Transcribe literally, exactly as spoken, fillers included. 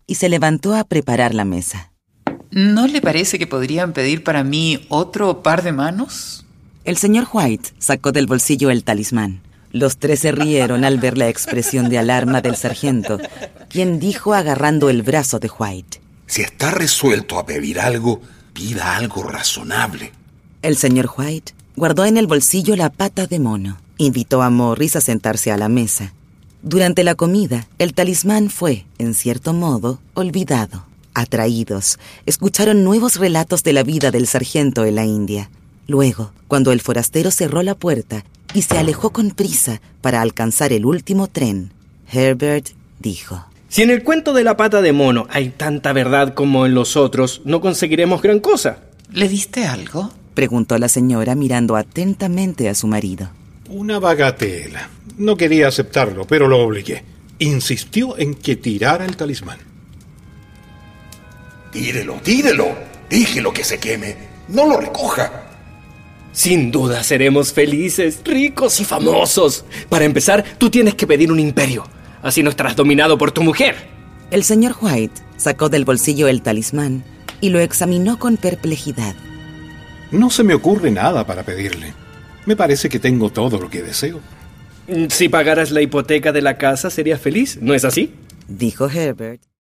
y se levantó a preparar la mesa. ¿No le parece que podrían pedir para mí otro par de manos? El señor White sacó del bolsillo el talismán. Los tres se rieron al ver la expresión de alarma del sargento, quien dijo agarrando el brazo de White: Si está resuelto a pedir algo, pida algo razonable. El señor White guardó en el bolsillo la pata de mono. Invitó a Morris a sentarse a la mesa. Durante la comida, el talismán fue, en cierto modo, olvidado. Atraídos, escucharon nuevos relatos de la vida del sargento en la India. Luego, cuando el forastero cerró la puerta y se alejó con prisa para alcanzar el último tren, Herbert dijo: Si en el cuento de la pata de mono hay tanta verdad como en los otros, no conseguiremos gran cosa. ¿Le diste algo?, preguntó la señora mirando atentamente a su marido. Una bagatela. No quería aceptarlo, pero lo obligué. Insistió en que tirara el talismán. Tírelo, tírelo. Déjelo que se queme. No lo recoja. Sin duda seremos felices, ricos y famosos. Para empezar, tú tienes que pedir un imperio. Así no estarás dominado por tu mujer. El señor White sacó del bolsillo el talismán y lo examinó con perplejidad. No se me ocurre nada para pedirle. Me parece que tengo todo lo que deseo. Si pagaras la hipoteca de la casa, serías feliz, ¿no es así?, dijo Herbert.